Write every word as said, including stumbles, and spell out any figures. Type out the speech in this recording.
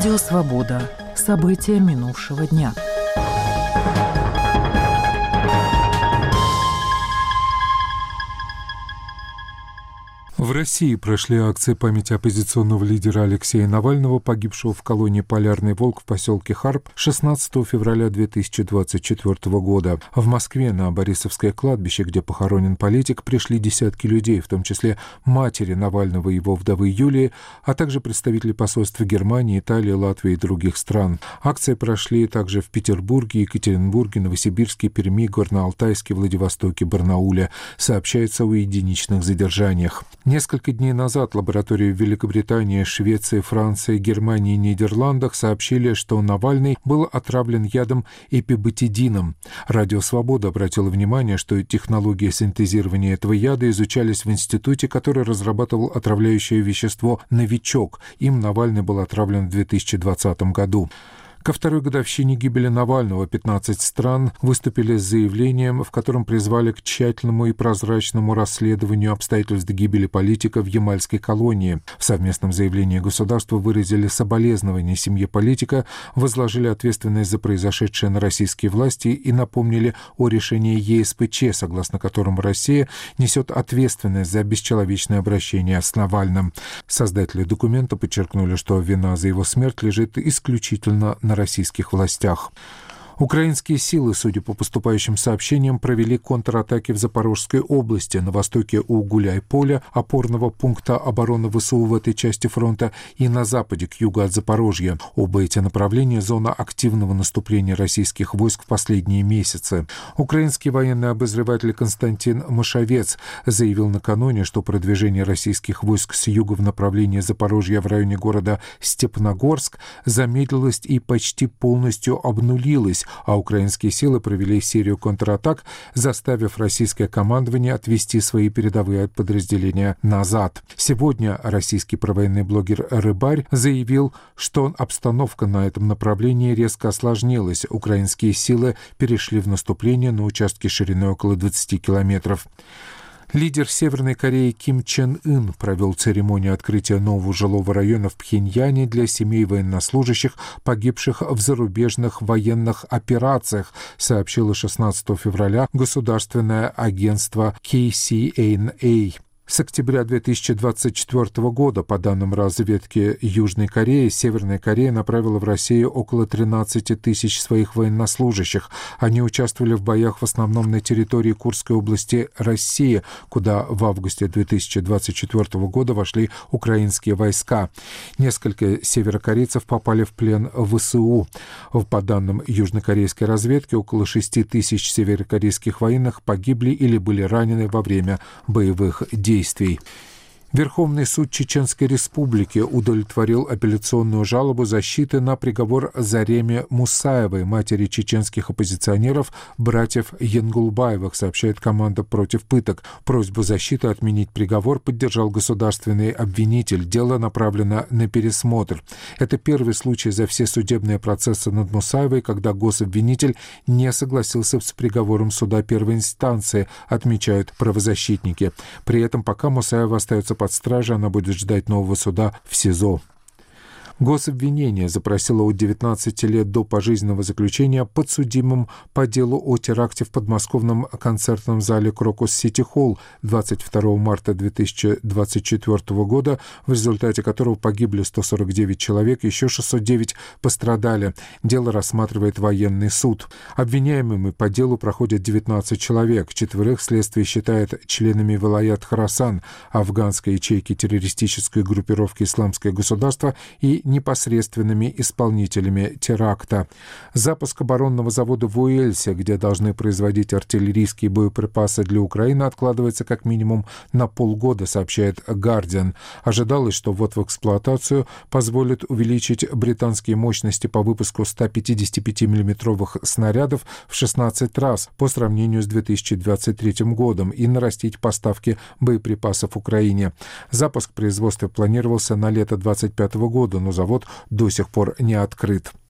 Радио «Свобода». События минувшего дня. В России прошли акции памяти оппозиционного лидера Алексея Навального, погибшего в колонии «Полярный волк» в поселке Харп шестнадцатого февраля две тысячи двадцать четвёртого года. В Москве на Борисовское кладбище, где похоронен политик, пришли десятки людей, в том числе матери Навального и его вдовы Юлии, а также представители посольств Германии, Италии, Латвии и других стран. Акции прошли также в Петербурге, Екатеринбурге, Новосибирске, Перми, Горно-Алтайске, Владивостоке, Барнауле. Сообщается о единичных задержаниях. Несколько дней назад лаборатории в Великобритании, Швеции, Франции, Германии и Нидерландах сообщили, что Навальный был отравлен ядом эпибетидином. Радио «Свобода» обратило внимание, что технологии синтезирования этого яда изучались в институте, который разрабатывал отравляющее вещество «Новичок». Им Навальный был отравлен в две тысячи двадцатом году. Ко второй годовщине гибели Навального пятнадцать стран выступили с заявлением, в котором призвали к тщательному и прозрачному расследованию обстоятельств гибели политика в ямальской колонии. В совместном заявлении государства выразили соболезнования семье политика, возложили ответственность за произошедшее на российские власти и напомнили о решении Е С П Ч, согласно которому Россия несет ответственность за бесчеловечное обращение с Навальным. Создатели документа подчеркнули, что вина за его смерть лежит исключительно на российских властях. Украинские силы, судя по поступающим сообщениям, провели контратаки в Запорожской области, на востоке у Гуляй-Поля, опорного пункта обороны В С У в этой части фронта, и на западе, к югу от Запорожья. Оба эти направления – зона активного наступления российских войск в последние месяцы. Украинский военный обозреватель Константин Машовец заявил накануне, что продвижение российских войск с юга в направлении Запорожья в районе города Степногорск замедлилось и почти полностью обнулилось, а украинские силы провели серию контратак, заставив российское командование отвести свои передовые подразделения назад. Сегодня российский провоенный блогер «Рыбарь» заявил, что обстановка на этом направлении резко осложнилась. Украинские силы перешли в наступление на участке шириной около двадцати километров. Лидер Северной Кореи Ким Чен Ын провел церемонию открытия нового жилого района в Пхеньяне для семей военнослужащих, погибших в зарубежных военных операциях, сообщило шестнадцатого февраля государственное агентство К С Н А. С октября две тысячи двадцать четвёртого года, по данным разведки Южной Кореи, Северная Корея направила в Россию около тринадцати тысяч своих военнослужащих. Они участвовали в боях в основном на территории Курской области России, куда в августе две тысячи двадцать четвёртого года вошли украинские войска. Несколько северокорейцев попали в плен в В С У. По данным южнокорейской разведки, около шести тысяч северокорейских военных погибли или были ранены во время боевых действий. действий. Верховный суд Чеченской Республики удовлетворил апелляционную жалобу защиты на приговор Зареме Мусаевой, матери чеченских оппозиционеров, братьев Янгулбаевых, сообщает команда «Против пыток». Просьбу защиты отменить приговор поддержал государственный обвинитель. Дело направлено на пересмотр. Это первый случай за все судебные процессы над Мусаевой, когда гособвинитель не согласился с приговором суда первой инстанции, отмечают правозащитники. При этом, пока Мусаева остается под стражей, она будет ждать нового суда в СИЗО. Гособвинение запросило от девятнадцати лет до пожизненного заключения подсудимым по делу о теракте в подмосковном концертном зале «Крокус Сити Холл» двадцать второго марта две тысячи двадцать четвёртого года, в результате которого погибли сто сорок девять человек, еще шестьсот девять пострадали. Дело рассматривает военный суд. Обвиняемыми по делу проходят девятнадцать человек. Четверых следствие считает членами Вилаят Хорасан, афганской ячейки террористической группировки «Исламское государство», и непосредственными исполнителями теракта. Запуск оборонного завода в Уэльсе, где должны производить артиллерийские боеприпасы для Украины, откладывается как минимум на полгода, сообщает «Гардиан». Ожидалось, что ввод в эксплуатацию позволит увеличить британские мощности по выпуску ста пятидесяти пяти миллиметровых снарядов в шестнадцать раз по сравнению с две тысячи двадцать третьим годом и нарастить поставки боеприпасов Украине. Запуск производства планировался на лето две тысячи двадцать пятого года, но завод до сих пор не открыт.